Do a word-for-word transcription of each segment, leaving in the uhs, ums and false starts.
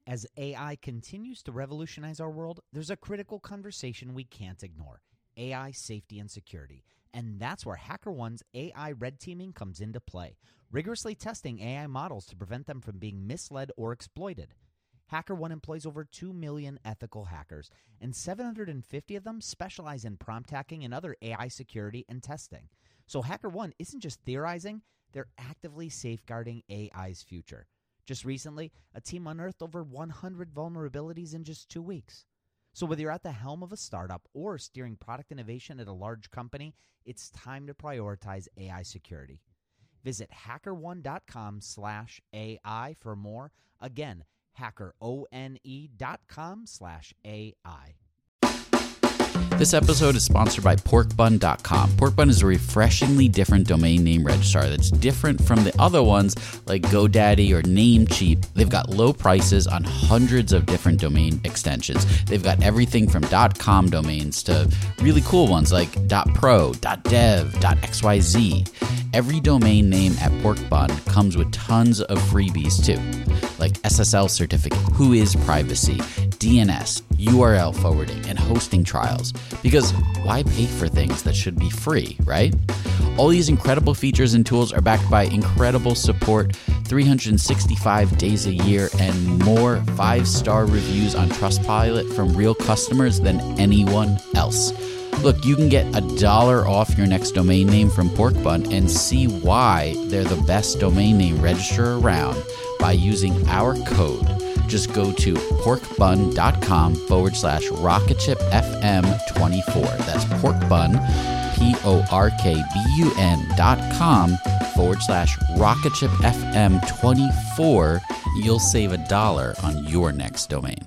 As A I continues to revolutionize our world, there's a critical conversation we can't ignore: A I safety and security. And that's where HackerOne's A I red teaming comes into play, rigorously testing A I models to prevent them from being misled or exploited. HackerOne employs over two million ethical hackers, and seven hundred fifty of them specialize in prompt hacking and other A I security and testing. So HackerOne isn't just theorizing, they're actively safeguarding A I's future. Just recently, a team unearthed over one hundred vulnerabilities in just two weeks. So whether you're at the helm of a startup or steering product innovation at a large company, it's time to prioritize A I security. Visit hackerone.com slash AI for more. Again, hackerone.com slash AI. This episode is sponsored by pork bun dot com. Porkbun is a refreshingly different domain name registrar that's different from the other ones like GoDaddy or Namecheap. They've got low prices on hundreds of different domain extensions. They've got everything from .com domains to really cool ones like .pro, .dev, .xyz. Every domain name at Porkbun comes with tons of freebies too, like S S L certificate, Whois privacy, D N S, U R L forwarding, and hosting trials. Because why pay for things that should be free, right? All these incredible features and tools are backed by incredible support, three hundred sixty-five days a year, and more five-star reviews on Trustpilot from real customers than anyone else. Look, you can get a dollar off your next domain name from Porkbun and see why they're the best domain name registrar around by using our code. Just go to porkbun.com forward slash rocketshipfm24. That's porkbun, P-O-R-K-B-U-N dot com forward slash rocketshipfm24. You'll save a dollar on your next domain.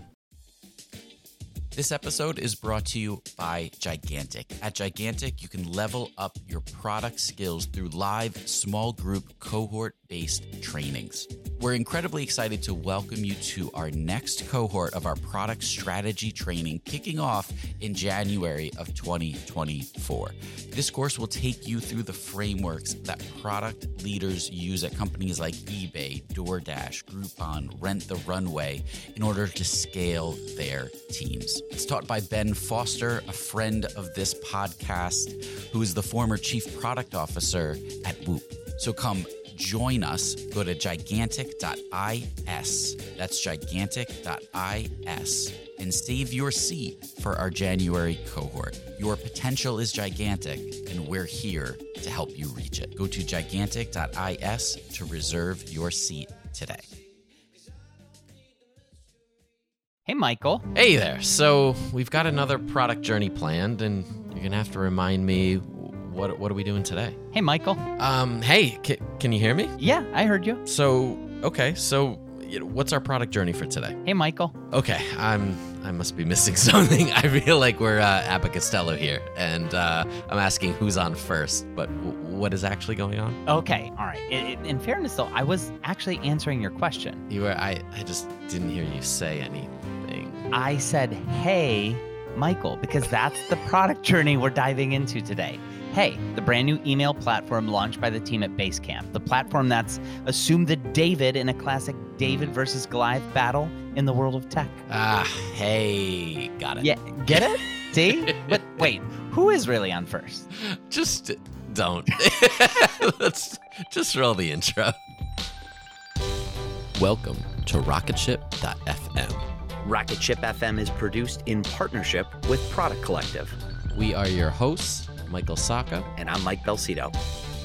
This episode is brought to you by Gigantic. At Gigantic, you can level up your product skills through live, small group, cohort-based trainings. We're incredibly excited to welcome you to our next cohort of our product strategy training, kicking off in January of twenty twenty-four. This course will take you through the frameworks that product leaders use at companies like eBay, DoorDash, Groupon, Rent the Runway in order to scale their teams. It's taught by Ben Foster, a friend of this podcast, who is the former chief product officer at Whoop. So come join us. Go to gigantic dot is. That's gigantic dot is and save your seat for our January cohort. Your potential is gigantic, and we're here to help you reach it. Go to gigantic dot is to reserve your seat today. Hey, Michael. Hey there. So we've got another product journey planned, and you're going to have to remind me, what what are we doing today? Hey, Michael. Um, hey, c- can you hear me? Yeah, I heard you. So, okay, so you know, what's our product journey for today? Hey, Michael. Okay, I'm I must be missing something. I feel like we're uh, Abbott Costello here, and uh, I'm asking who's on first, but w- what is actually going on? Okay, all right. In, in- in fairness, though, I was actually answering your question. You were I I just didn't hear you say anything. I said, hey, Michael, because that's the product journey we're diving into today. Hey, the brand new email platform launched by the team at Basecamp, the platform that's assumed the David in a classic David versus Goliath battle in the world of tech. Ah, hey, got it. Yeah, get it? See? But wait, who is really on first? Just don't. Let's just roll the intro. Welcome to rocketship dot f m. Rocketship F M is produced in partnership with Product Collective. We are your hosts, Michael Sacca. And I'm Mike Belcito.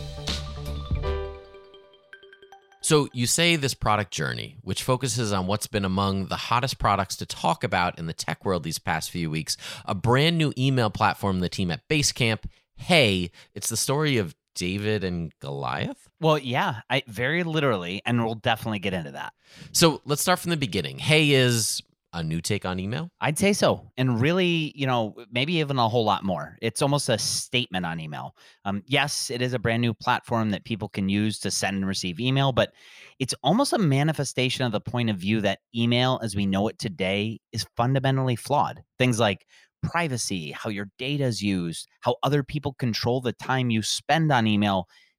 So you say this product journey, which focuses on what's been among the hottest products to talk about in the tech world these past few weeks, a brand new email platform, the team at Basecamp. Hey, it's the story of David and Goliath? Well, yeah, I very literally, and we'll definitely get into that. So let's start from the beginning. Hey is a new take on email? I'd say so. And really, you know, maybe even a whole lot more. It's almost a statement on email. Um, yes, it is a brand new platform that people can use to send and receive email, but it's almost a manifestation of the point of view that email as we know it today is fundamentally flawed. Things like privacy, how your data is used, how other people control the time you spend on email.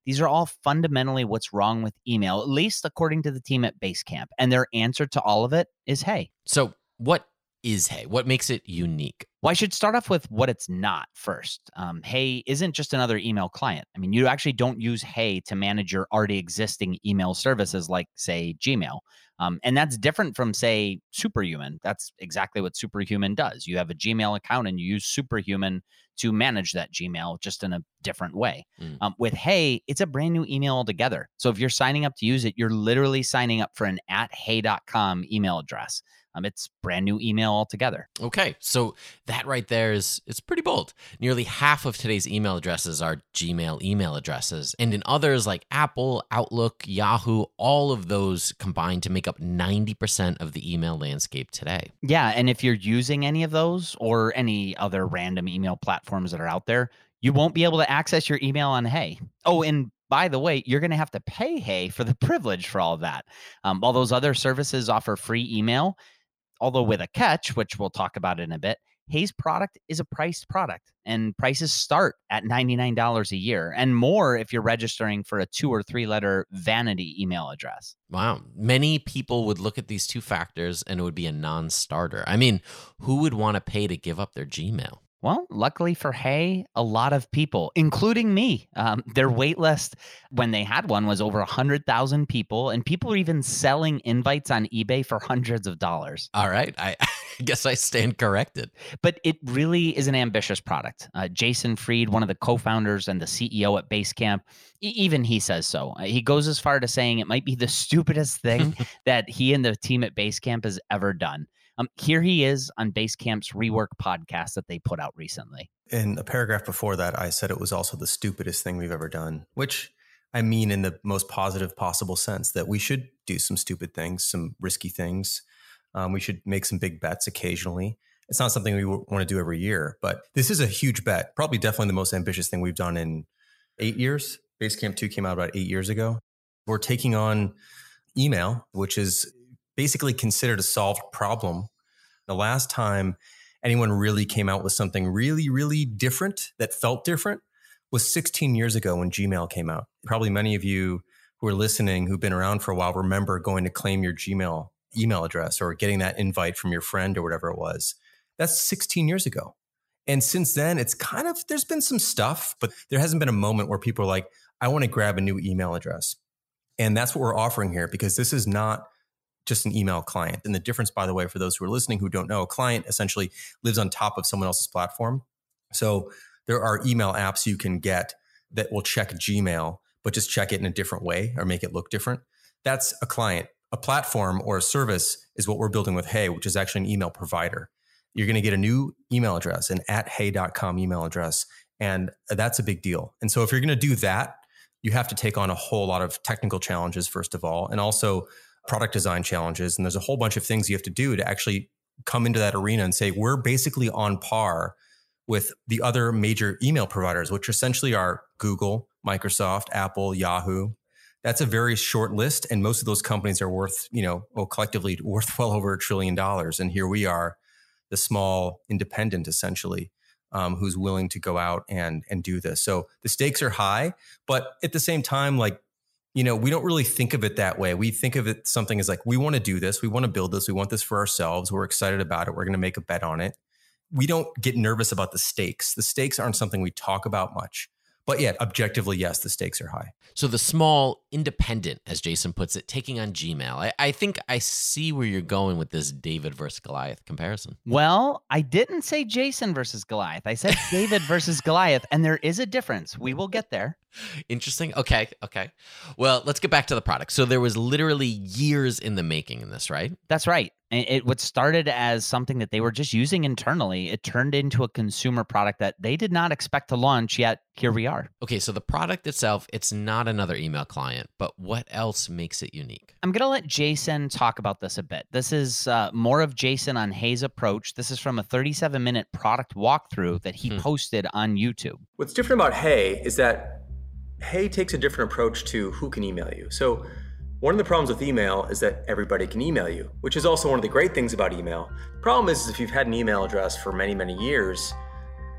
These are all fundamentally what's wrong with email, at least according to the team at Basecamp. And their answer to all of it is Hey. So what is Hey? What makes it unique? Well, I should start off with what it's not first. Um, Hey isn't just another email client. I mean, you actually don't use Hey to manage your already existing email services like, say, Gmail. Um, and that's different from, say, Superhuman. That's exactly what Superhuman does. You have a Gmail account and you use Superhuman to manage that Gmail just in a different way. Mm. Um, with Hey, it's a brand new email altogether. So if you're signing up to use it, you're literally signing up for an at hey dot com email address. Um, it's brand new email altogether. Okay, so that right there is it's pretty bold. Nearly half of today's email addresses are Gmail email addresses. And in others like Apple, Outlook, Yahoo, all of those combine to make up ninety percent of the email landscape today. Yeah, and if you're using any of those or any other random email platforms that are out there, you won't be able to access your email on Hey. Oh, and by the way, you're going to have to pay Hey for the privilege for all of that. Um, while those other services offer free email, although with a catch, which we'll talk about in a bit, Hey's product is a priced product, and prices start at ninety-nine dollars a year and more if you're registering for a two or three letter vanity email address. Wow. Many people would look at these two factors and it would be a non-starter. I mean, who would want to pay to give up their Gmail? Well, luckily for Hey, a lot of people, including me. Um, their wait list when they had one was over one hundred thousand people, and people are even selling invites on eBay for hundreds of dollars. All right. I, I guess I stand corrected. But it really is an ambitious product. Uh, Jason Fried, one of the co-founders and the C E O at Basecamp, e- even he says so. Uh, he goes as far to saying it might be the stupidest thing that he and the team at Basecamp has ever done. Um, here he is on Basecamp's Rework podcast that they put out recently. In a paragraph before that, I said it was also the stupidest thing we've ever done, which I mean in the most positive possible sense, that we should do some stupid things, some risky things. Um, we should make some big bets occasionally. It's not something we w- want to do every year, but this is a huge bet, probably definitely the most ambitious thing we've done in eight years. Basecamp two came out about eight years ago. We're taking on email, which is basically considered a solved problem. The last time anyone really came out with something really, really different that felt different was sixteen years ago when Gmail came out. Probably many of you who are listening, who've been around for a while, remember going to claim your Gmail email address or getting that invite from your friend or whatever it was. That's sixteen years ago. And since then, it's kind of, there's been some stuff, but there hasn't been a moment where people are like, I want to grab a new email address. And that's what we're offering here, because this is not just an email client. And the difference, by the way, for those who are listening who don't know, a client essentially lives on top of someone else's platform. So there are email apps you can get that will check Gmail, but just check it in a different way or make it look different. That's a client. A platform or a service is what we're building with Hey, which is actually an email provider. You're going to get a new email address, an at hey dot com email address. And that's a big deal. And so if you're going to do that, you have to take on a whole lot of technical challenges, first of all, and also product design challenges. And there's a whole bunch of things you have to do to actually come into that arena and say, we're basically on par with the other major email providers, which essentially are Google, Microsoft, Apple, Yahoo. That's a very short list. And most of those companies are worth, you know, well, collectively worth well over a trillion dollars. And here we are, the small independent, essentially, um, who's willing to go out and, and do this. So the stakes are high, but at the same time, like, you know, we don't really think of it that way. We think of it something as like, we want to do this. We want to build this. We want this for ourselves. We're excited about it. We're going to make a bet on it. We don't get nervous about the stakes. The stakes aren't something we talk about much. But yet, objectively, yes, the stakes are high. So the small independent, as Jason puts it, taking on Gmail. I, I think I see where you're going with this David versus Goliath comparison. Well, I didn't say Jason versus Goliath. I said David versus Goliath, and there is a difference. We will get there. Interesting. Okay. Okay. Well, let's get back to the product. So there was literally years in the making in this, right? That's right. It, it what started as something that they were just using internally. It turned into a consumer product that they did not expect to launch, yet here we are. Okay. So the product itself, it's not another email client, but what else makes it unique? I'm going to let Jason talk about this a bit. This is uh, more of Jason on Hey's approach. This is from a thirty-seven minute product walkthrough that he hmm. posted on YouTube. What's different about Hey is that Hey takes a different approach to who can email you. So one of the problems with email is that everybody can email you, which is also one of the great things about email. The problem is, is if you've had an email address for many, many years,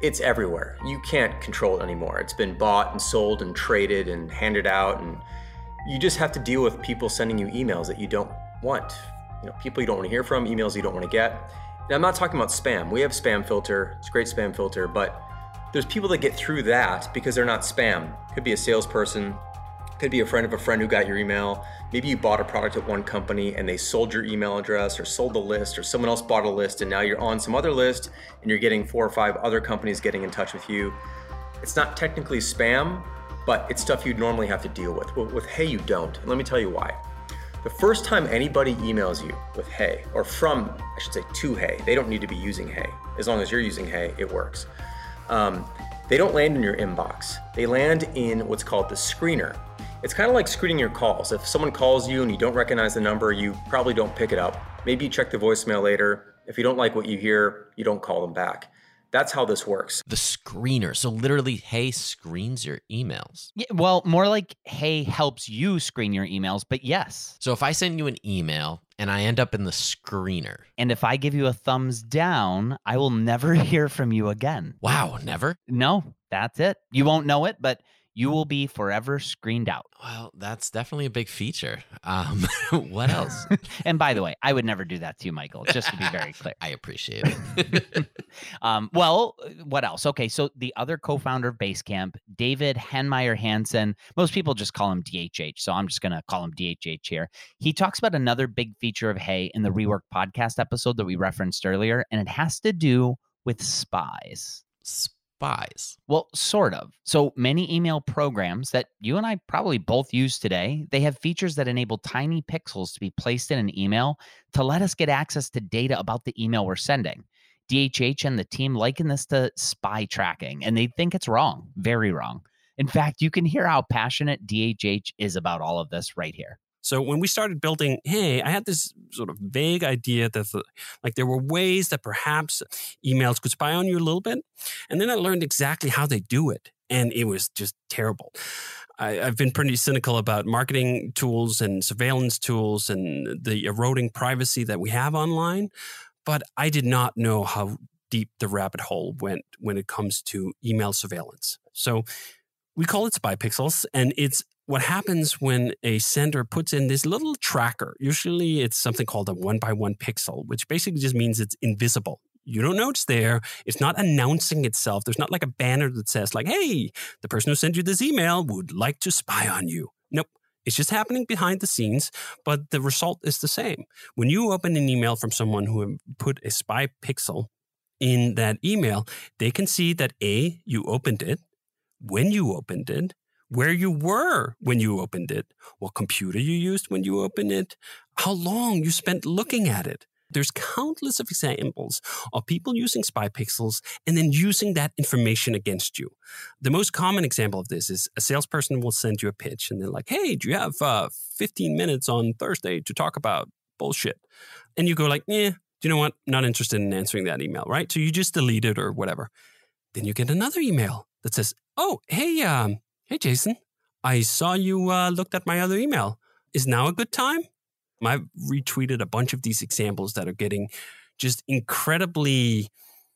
it's everywhere. You can't control it anymore. It's been bought and sold and traded and handed out, and you just have to deal with people sending you emails that you don't want. You know, people you don't want to hear from, emails you don't want to get. And I'm not talking about spam. We have spam filter. It's a great spam filter, but there's people that get through that because they're not spam. Could be a salesperson, could be a friend of a friend who got your email. Maybe you bought a product at one company and they sold your email address or sold the list, or someone else bought a list and now you're on some other list and you're getting four or five other companies getting in touch with you. It's not technically spam, but it's stuff you'd normally have to deal with. Well, with Hey, you don't. And let me tell you why. The first time anybody emails you with Hey, or from, I should say to Hey, they don't need to be using Hey. As long as you're using Hey, it works. Um, they don't land in your inbox. They land in what's called the screener. It's kind of like screening your calls. If someone calls you and you don't recognize the number, you probably don't pick it up. Maybe you check the voicemail later. If you don't like what you hear, you don't call them back. That's how this works. The screener. So literally, Hey screens your emails. Yeah, well, more like Hey helps you screen your emails, but yes. So if I send you an email and I end up in the screener. And if I give you a thumbs down, I will never hear from you again. Wow, never? No, that's it. You won't know it, but you will be forever screened out. Well, that's definitely a big feature. Um, what else? And by the way, I would never do that to you, Michael, just to be very clear. I appreciate it. um, well, what else? Okay, so the other co-founder of Basecamp, David Heinemeier Hansson, most people just call him D H H, so I'm just going to call him D H H here. He talks about another big feature of Hey in the Rework podcast episode that we referenced earlier, and it has to do with spies. Spies. Well, sort of. So many email programs that you and I probably both use today, they have features that enable tiny pixels to be placed in an email to let us get access to data about the email we're sending. D H H and the team liken this to spy tracking, and they think it's wrong, very wrong. In fact, you can hear how passionate D H H is about all of this right here. So when we started building Hey, I had this sort of vague idea that the, like there were ways that perhaps emails could spy on you a little bit. And then I learned exactly how they do it. And it was just terrible. I, I've been pretty cynical about marketing tools and surveillance tools and the eroding privacy that we have online. But I did not know how deep the rabbit hole went when it comes to email surveillance. So we call it spy pixels, and it's what happens when a sender puts in this little tracker. Usually it's something called a one by one pixel, which basically just means it's invisible. You don't know it's there. It's not announcing itself. There's not like a banner that says like, hey, the person who sent you this email would like to spy on you. Nope. It's just happening behind the scenes, but the result is the same. When you open an email from someone who put a spy pixel in that email, they can see that A, you opened it, when you opened it, where you were when you opened it, what computer you used when you opened it, how long you spent looking at it. There's countless of examples of people using spy pixels and then using that information against you. The most common example of this is a salesperson will send you a pitch and they're like, hey, do you have uh, fifteen minutes on Thursday to talk about bullshit? And you go like, yeah, do you know what? Not interested in answering that email, right? So you just delete it or whatever. Then you get another email that says, oh, hey, um, Hey, Jason, I saw you uh, looked at my other email. Is now a good time? I've retweeted a bunch of these examples that are getting just incredibly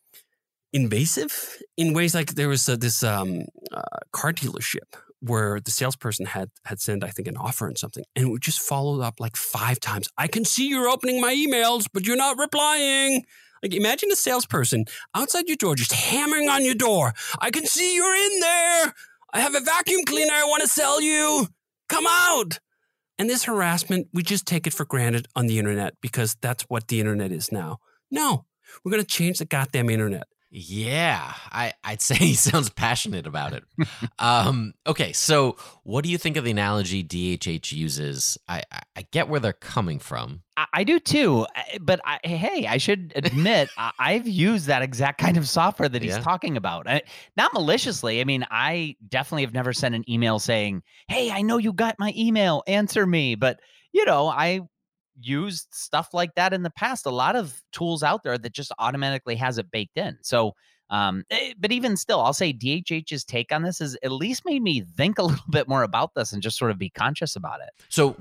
invasive in ways like there was uh, this um, uh, car dealership where the salesperson had had sent, I think, an offer and something, and it would just follow up like five times. I can see you're opening my emails, but you're not replying. Like, imagine a salesperson outside your door just hammering on your door. I can see you're in there. I have a vacuum cleaner I want to sell you. Come out. And this harassment, we just take it for granted on the internet because that's what the internet is now. No, we're going to change the goddamn internet. Yeah, I, I'd say he sounds passionate about it. um, okay, so what do you think of the analogy D H H uses? I, I, I get where they're coming from. I, I do too, but I, hey, I should admit I, I've used that exact kind of software that he's Yeah. talking about. I, not maliciously. I mean, I definitely have never sent an email saying, hey, I know you got my email, answer me. But, you know, I used stuff like that in the past. A lot of tools out there that just automatically has it baked in. So, um, eh, but even still, I'll say D H H's take on this is at least made me think a little bit more about this and just sort of be conscious about it. So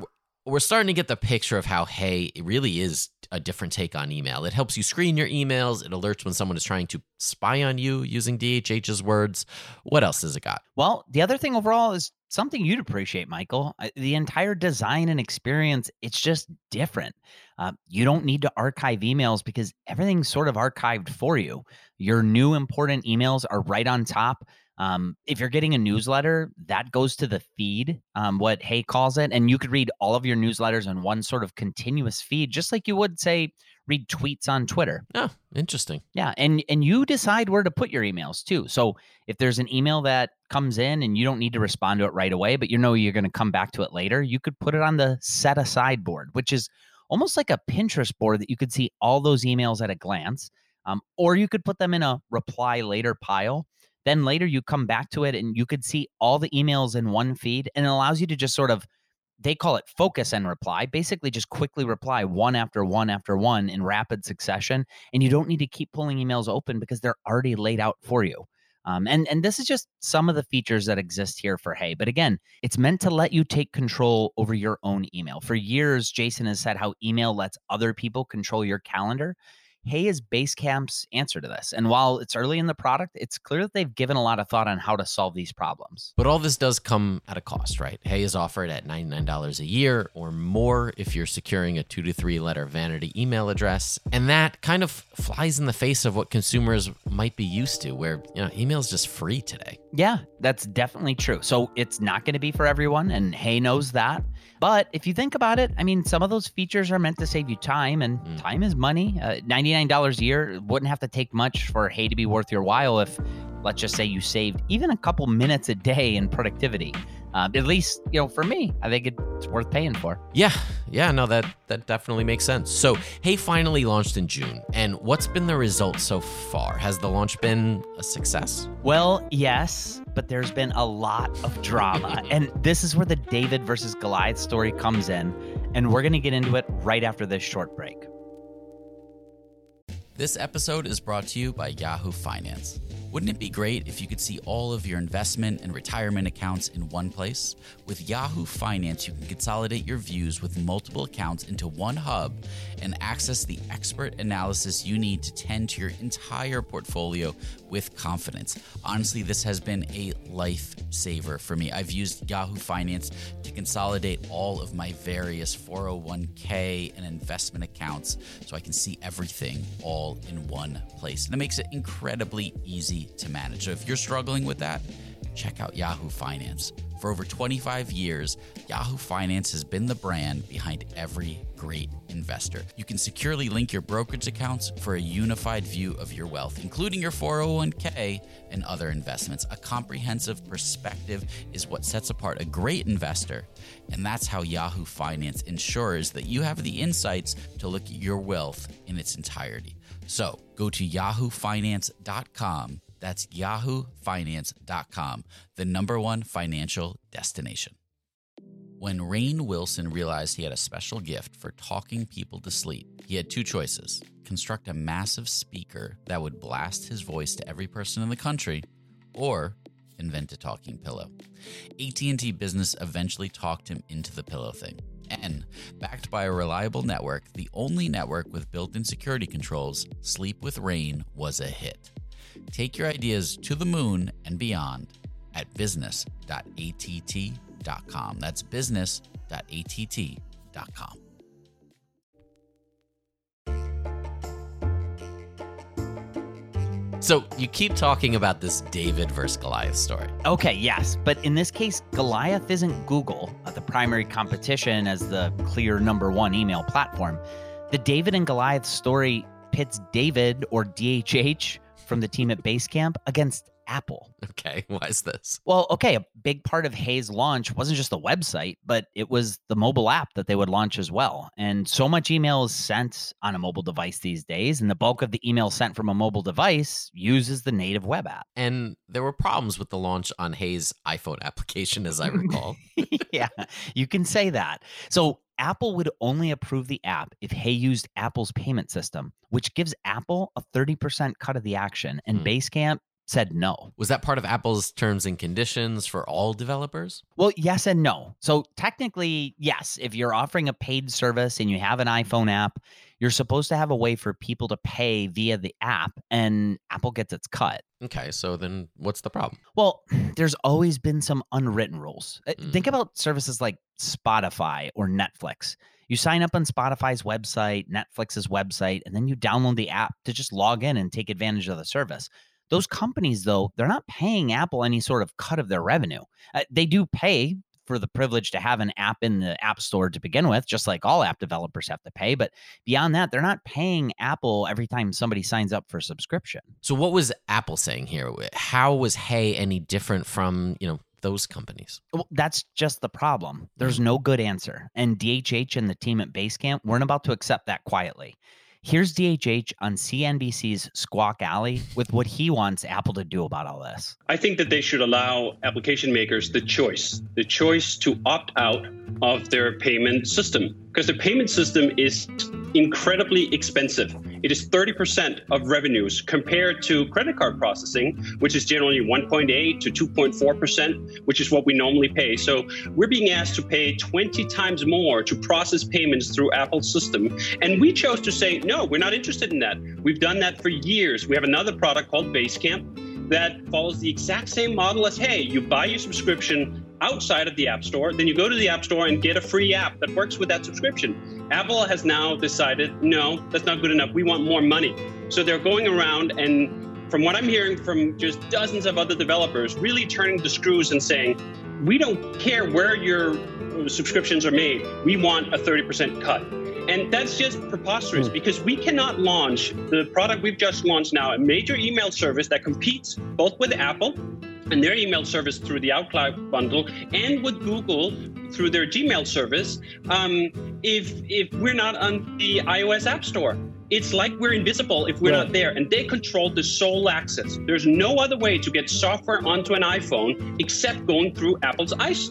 we're starting to get the picture of how Hey really is a different take on email. It helps you screen your emails. It alerts when someone is trying to spy on you, using D H H's words. What else has it got? Well, the other thing overall is something you'd appreciate, Michael. Uh, The entire design and experience, it's just different. Uh, you don't need to archive emails because everything's sort of archived for you. Your new important emails are right on top. Um, if you're getting a newsletter, that goes to the feed, um, what Hey calls it, and you could read all of your newsletters in one sort of continuous feed, just like you would, say, read tweets on Twitter. Oh, interesting. Yeah, and and you decide where to put your emails too. So if there's an email that comes in and you don't need to respond to it right away, but you know you're going to come back to it later, you could put it on the set aside board, which is almost like a Pinterest board that you could see all those emails at a glance. Um, or you could put them in a reply later pile. Then later you come back to it and you could see all the emails in one feed, and it allows you to just sort of, they call it focus and reply, basically just quickly reply one after one after one in rapid succession. And you don't need to keep pulling emails open because they're already laid out for you. Um, and, and this is just some of the features that exist here for Hey. But again, it's meant to let you take control over your own email. For years, Jason has said how email lets other people control your calendar. Hey is Basecamp's answer to this. And while it's early in the product, it's clear that they've given a lot of thought on how to solve these problems. But all this does come at a cost, right? Hey is offered at ninety-nine dollars a year or more if you're securing a two to three letter vanity email address. And that kind of flies in the face of what consumers might be used to, where, you know, email is just free today. Yeah, that's definitely true. So it's not going to be for everyone, and Hey knows that. But if you think about it, I mean, some of those features are meant to save you time, and mm. time is money. Uh, ninety-nine dollars a year wouldn't have to take much for Hey to be worth your while if, let's just say, you saved even a couple minutes a day in productivity. Uh, at least, you know, for me, I think it's worth paying for. Yeah, yeah, no, that that definitely makes sense. So, Hey finally launched in June, and what's been the result so far? Has the launch been a success? Well, yes, but there's been a lot of drama, and this is where the David versus Goliath story comes in, and we're going to get into it right after this short break. This episode is brought to you by Yahoo Finance. Wouldn't it be great if you could see all of your investment and retirement accounts in one place? With Yahoo Finance, you can consolidate your views with multiple accounts into one hub and access the expert analysis you need to tend to your entire portfolio with confidence. Honestly, this has been a lifesaver for me. I've used Yahoo Finance to consolidate all of my various four oh one k and investment accounts so I can see everything all in one place. And it makes it incredibly easy to manage. So if you're struggling with that, check out Yahoo Finance. For over twenty-five years, Yahoo Finance has been the brand behind every great investor. You can securely link your brokerage accounts for a unified view of your wealth, including your four oh one k and other investments. A comprehensive perspective is what sets apart a great investor, and that's how Yahoo Finance ensures that you have the insights to look at your wealth in its entirety. So go to yahoo finance dot com. That's yahoo finance dot com, the number one financial destination. When Rainn Wilson realized he had a special gift for talking people to sleep, he had two choices: construct a massive speaker that would blast his voice to every person in the country, or invent a talking pillow. A T and T Business eventually talked him into the pillow thing. And, backed by a reliable network, the only network with built-in security controls, Sleep with Rainn was a hit. Take your ideas to the moon and beyond at business dot a t t dot com. That's business dot a t t dot com. So you keep talking about this David versus Goliath story. Okay, yes. But in this case, Goliath isn't Google, uh, the primary competition as the clear number one email platform. The David and Goliath story pits David, or D H H, from the team at Basecamp against Apple. Okay, why is this? Well, okay, a big part of Hey's launch wasn't just the website, but it was the mobile app that they would launch as well. And so much email is sent on a mobile device these days, and the bulk of the email sent from a mobile device uses the native web app. And there were problems with the launch on Hey's iPhone application, as I recall. Yeah, you can say that. So Apple would only approve the app if Hey used Apple's payment system, which gives Apple a thirty percent cut of the action, and Hmm. Basecamp said no. Was that part of Apple's terms and conditions for all developers? Well, yes and no. So technically, yes, if you're offering a paid service and you have an iPhone app, you're supposed to have a way for people to pay via the app, and Apple gets its cut. Okay, so then what's the problem? Well, there's always been some unwritten rules. Mm. Think about services like Spotify or Netflix. You sign up on Spotify's website, Netflix's website, and then you download the app to just log in and take advantage of the service. Those companies, though, they're not paying Apple any sort of cut of their revenue. Uh, they do pay for the privilege to have an app in the App Store to begin with, just like all app developers have to pay. But beyond that, they're not paying Apple every time somebody signs up for a subscription. So what was Apple saying here? How was Hey any different from, you know, those companies? Well, that's just the problem. There's no good answer. And D H H and the team at Basecamp weren't about to accept that quietly. Here's D H H on C N B C's Squawk Alley with what he wants Apple to do about all this. I think that they should allow application makers the choice, the choice to opt out of their payment system, because the payment system is incredibly expensive. It is thirty percent of revenues compared to credit card processing, which is generally one point eight to two point four percent, which is what we normally pay. So we're being asked to pay twenty times more to process payments through Apple's system. And we chose to say, no, we're not interested in that. We've done that for years. We have another product called Basecamp that follows the exact same model as Hey. You buy your subscription outside of the App Store, then you go to the App Store and get a free app that works with that subscription. Apple has now decided, no, that's not good enough. We want more money. So they're going around and, from what I'm hearing from just dozens of other developers, really turning the screws and saying, we don't care where your subscriptions are made. We want a thirty percent cut. And that's just preposterous, because we cannot launch the product we've just launched now, a major email service that competes both with Apple and their email service through the iCloud bundle and with Google through their Gmail service, um, if if we're not on the iOS App Store. It's like we're invisible if we're Yeah. not there, and they control the sole access. There's no other way to get software onto an iPhone except going through Apple's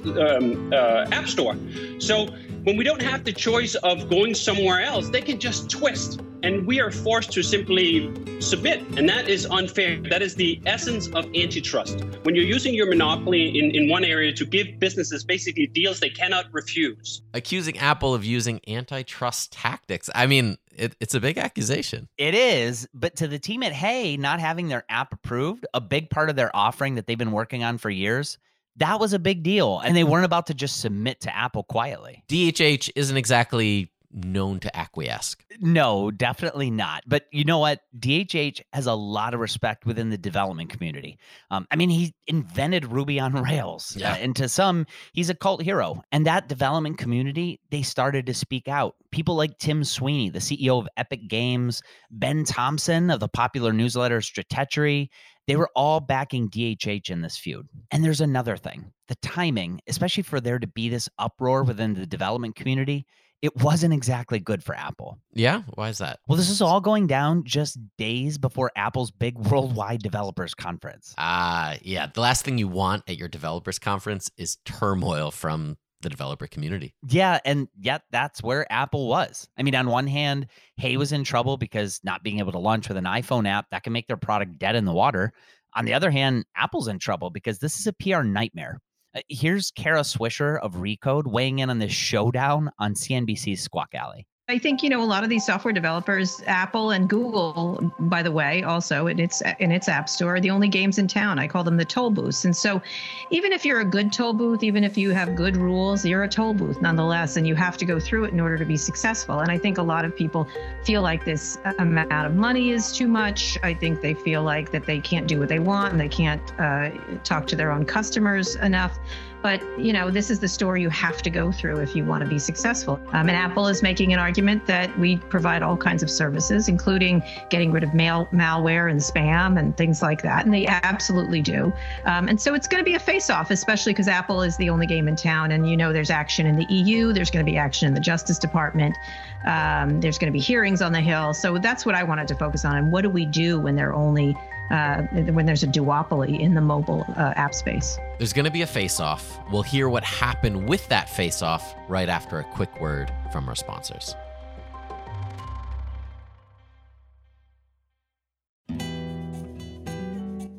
um, uh, App Store. So when we don't have the choice of going somewhere else, they can just twist, and we are forced to simply submit, and that is unfair. That is the essence of antitrust. When you're using your monopoly in, in one area to give businesses basically deals they cannot refuse. Accusing Apple of using antitrust tactics. I mean, it, it's a big accusation. It is, but to the team at Hey, not having their app approved, a big part of their offering that they've been working on for years, that was a big deal. And they weren't about to just submit to Apple quietly. D H H isn't exactly known to acquiesce. No, definitely not. But you know what? D H H has a lot of respect within the development community. Um, I mean, he invented Ruby on Rails. Yeah. Uh, and to some, he's a cult hero. And that development community, they started to speak out. People like Tim Sweeney, the C E O of Epic Games, Ben Thompson of the popular newsletter Stratechery, they were all backing D H H in this feud. And there's another thing. The timing, especially for there to be this uproar within the development community, it wasn't exactly good for Apple. Yeah? Why is that? Well, this is all going down just days before Apple's big worldwide developers conference. Ah, uh, yeah. The last thing you want at your developers conference is turmoil from the developer community. Yeah, and yet that's where Apple was. I mean, on one hand, Hey was in trouble because not being able to launch with an iPhone app, that can make their product dead in the water. On the other hand, Apple's in trouble because this is a P R nightmare. Uh, here's Kara Swisher of Recode weighing in on this showdown on C N B C's Squawk Alley. I think, you know, a lot of these software developers, Apple and Google, by the way, also in its in its app store, are the only games in town. I call them the toll booths. And so even if you're a good toll booth, even if you have good rules, you're a toll booth nonetheless, and you have to go through it in order to be successful. And I think a lot of people feel like this amount of money is too much. I think they feel like that they can't do what they want and they can't uh, talk to their own customers enough. But, you know, this is the story you have to go through if you want to be successful. Um, and Apple is making an argument that we provide all kinds of services, including getting rid of mail, malware and spam and things like that. And they absolutely do. Um, and so it's going to be a face-off, especially because Apple is the only game in town. And, you know, there's action in the E U. There's going to be action in the Justice Department. Um, there's going to be hearings on the Hill. So that's what I wanted to focus on. And what do we do when they're only Uh, when there's a duopoly in the mobile uh, app space? There's going to be a face-off. We'll hear what happened with that face-off right after a quick word from our sponsors.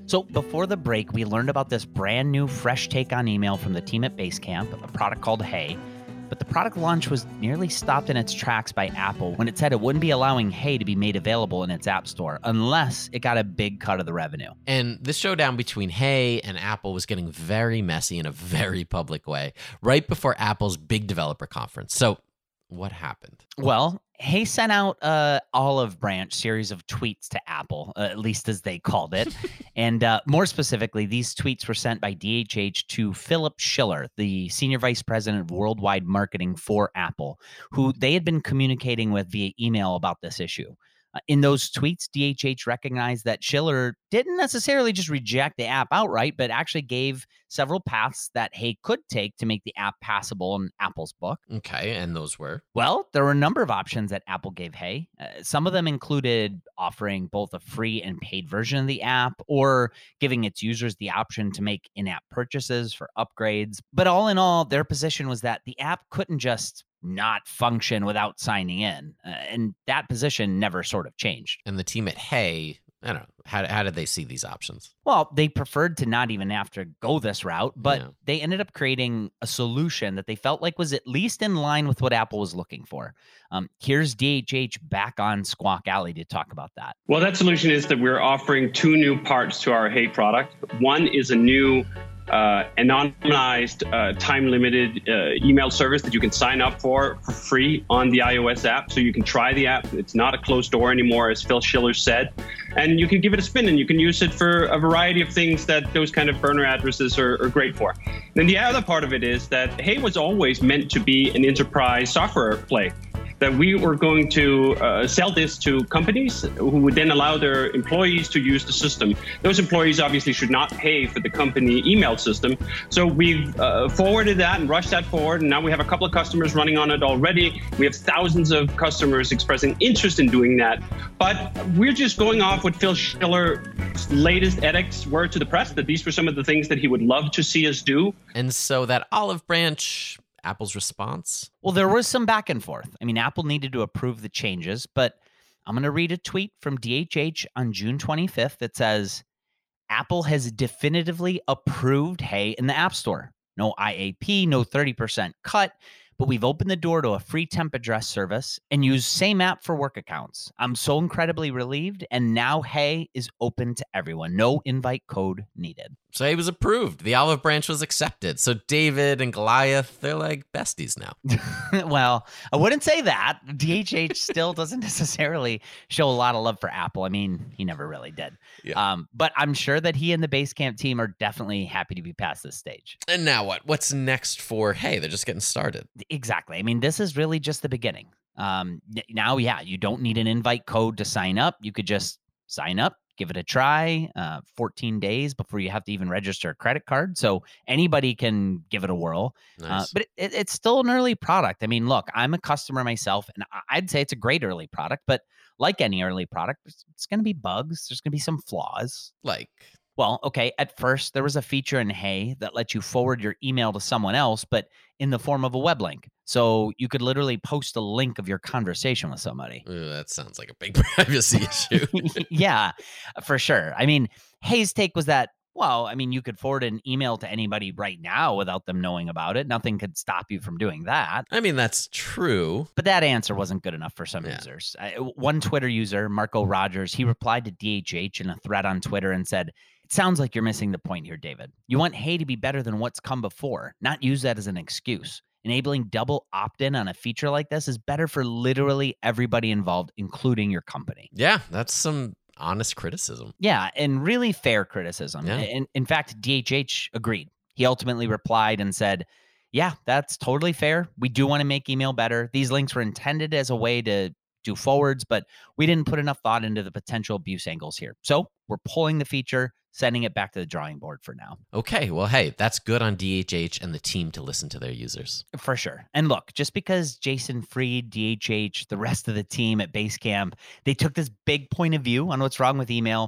So before the break, we learned about this brand new fresh take on email from the team at Basecamp, a product called Hey. But the product launch was nearly stopped in its tracks by Apple when it said it wouldn't be allowing Hey to be made available in its App Store unless it got a big cut of the revenue. And this showdown between Hey and Apple was getting very messy in a very public way right before Apple's big developer conference. So what happened? Well, Hey sent out a olive branch series of tweets to Apple, uh, at least as they called it. and uh, more specifically, these tweets were sent by D H H to Philip Schiller, the Senior Vice President of Worldwide Marketing for Apple, who they had been communicating with via email about this issue. Uh, in those tweets, D H H recognized that Schiller didn't necessarily just reject the app outright, but actually gave several paths that Hey could take to make the app passable in Apple's book. Okay, and those were? Well, there were a number of options that Apple gave Hey. Uh, some of them included offering both a free and paid version of the app or giving its users the option to make in-app purchases for upgrades. But all in all, their position was that the app couldn't just not function without signing in. Uh, and that position never sort of changed. And the team at Hey, I don't know, how, how did they see these options? Well, they preferred to not even have to go this route, but Yeah. they ended up creating a solution that they felt like was at least in line with what Apple was looking for. Um, here's D H H back on Squawk Alley to talk about that. Well, that solution is that we're offering two new parts to our Hey product. One is a new uh, anonymized, uh, time-limited uh, email service that you can sign up for for free on the iOS app. So you can try the app. It's not a closed door anymore, as Phil Schiller said. And you can give it a spin, and you can use it for a variety of things that those kind of burner addresses are, are great for. Then the other part of it is that Hey was always meant to be an enterprise software play, that we were going to uh, sell this to companies who would then allow their employees to use the system. Those employees obviously should not pay for the company email system. So we've uh, forwarded that and rushed that forward, and now we have a couple of customers running on it already. We have thousands of customers expressing interest in doing that. But we're just going off what Phil Schiller's latest edicts were to the press, that these were some of the things that he would love to see us do. And so that olive branch, Apple's response? Well, there was some back and forth. I mean, Apple needed to approve the changes, but I'm going to read a tweet from D H H on June twenty-fifth that says, Apple has definitively approved Hey in the App Store. No I A P, no thirty percent cut, but we've opened the door to a free temp address service and use same app for work accounts. I'm so incredibly relieved, and now Hey is open to everyone. No invite code needed. So Hey was approved. The olive branch was accepted. So David and Goliath, they're like besties now. Well, I wouldn't say that. D H H still doesn't necessarily show a lot of love for Apple. I mean, he never really did. Yeah. Um, but I'm sure that he and the Basecamp team are definitely happy to be past this stage. And now what? What's next for Hey? They're just getting started. Exactly. I mean, this is really just the beginning. Um, now, yeah, you don't need an invite code to sign up. You could just sign up, give it a try, uh, fourteen days before you have to even register a credit card. So anybody can give it a whirl. Nice. Uh, but it, it, it's still an early product. I mean, look, I'm a customer myself, and I- I'd say it's a great early product. But like any early product, it's, it's going to be bugs. There's going to be some flaws. Like, Well, okay, at first, there was a feature in Hey that let you forward your email to someone else, but in the form of a web link. So you could literally post a link of your conversation with somebody. ooh, that sounds like a big privacy issue. Yeah, for sure. I mean, Hey's take was that, well, I mean, you could forward an email to anybody right now without them knowing about it. Nothing could stop you from doing that. I mean, that's true. But that answer wasn't good enough for some Yeah. users. I, one Twitter user, Marco Rogers, he replied to D H H in a thread on Twitter and said, it sounds like you're missing the point here, David. You want Hey to be better than what's come before, not use that as an excuse. Enabling double opt-in on a feature like this is better for literally everybody involved, including your company. Yeah, that's some honest criticism. Yeah, and really fair criticism. Yeah. In, in fact, D H H agreed. He ultimately replied and said, yeah, that's totally fair. We do want to make email better. These links were intended as a way to do forwards, but we didn't put enough thought into the potential abuse angles here. So we're pulling the feature, sending it back to the drawing board for now. Okay, well, hey, that's good on D H H and the team to listen to their users. For sure. And look, just because Jason Fried, D H H, the rest of the team at Basecamp, they took this big point of view on what's wrong with email,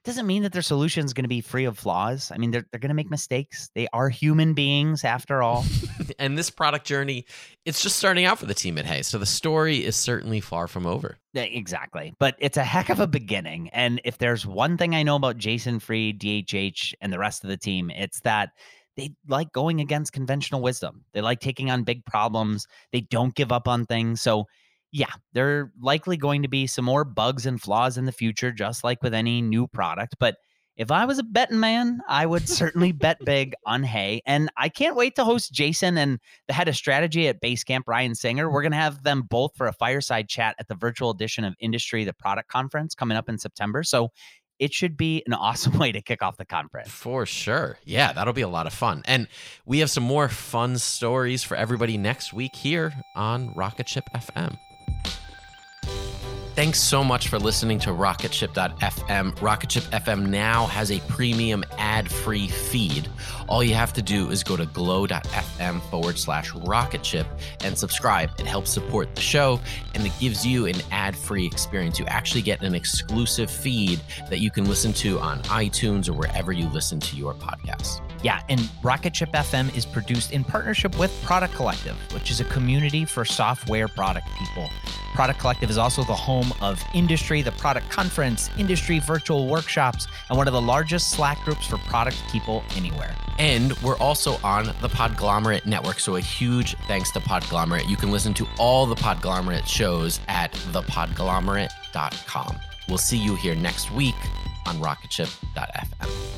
doesn't mean that their solution is going to be free of flaws. I mean, they're, they're going to make mistakes. They are human beings after all. And this product journey, it's just starting out for the team at Hey. So the story is certainly far from over. Exactly. But it's a heck of a beginning. And if there's one thing I know about Jason Fried, D H H, and the rest of the team, it's that they like going against conventional wisdom. They like taking on big problems. They don't give up on things. So yeah, there are likely going to be some more bugs and flaws in the future, just like with any new product. But if I was a betting man, I would certainly bet big on Hey. And I can't wait to host Jason and the head of strategy at Basecamp, Ryan Singer. We're going to have them both for a fireside chat at the virtual edition of Industry, the product conference coming up in September. So it should be an awesome way to kick off the conference. For sure. Yeah, that'll be a lot of fun. And we have some more fun stories for everybody next week here on Rocket Ship F M. Thanks so much for listening to Rocket Ship dot F M. Rocket Ship F M now has a premium ad-free feed. All you have to do is go to glow dot f m forward slash rocket ship and subscribe. It helps support the show, and it gives you an ad-free experience. You actually get an exclusive feed that you can listen to on iTunes or wherever you listen to your podcasts. Yeah, and Rocket Ship F M is produced in partnership with Product Collective, which is a community for software product people. Product Collective is also the home of Industry, the product conference, Industry virtual workshops, and one of the largest Slack groups for product people anywhere. And we're also on the Podglomerate Network, so a huge thanks to Podglomerate. You can listen to all the Podglomerate shows at the podglomerate dot com. We'll see you here next week on Rocket Ship dot F M.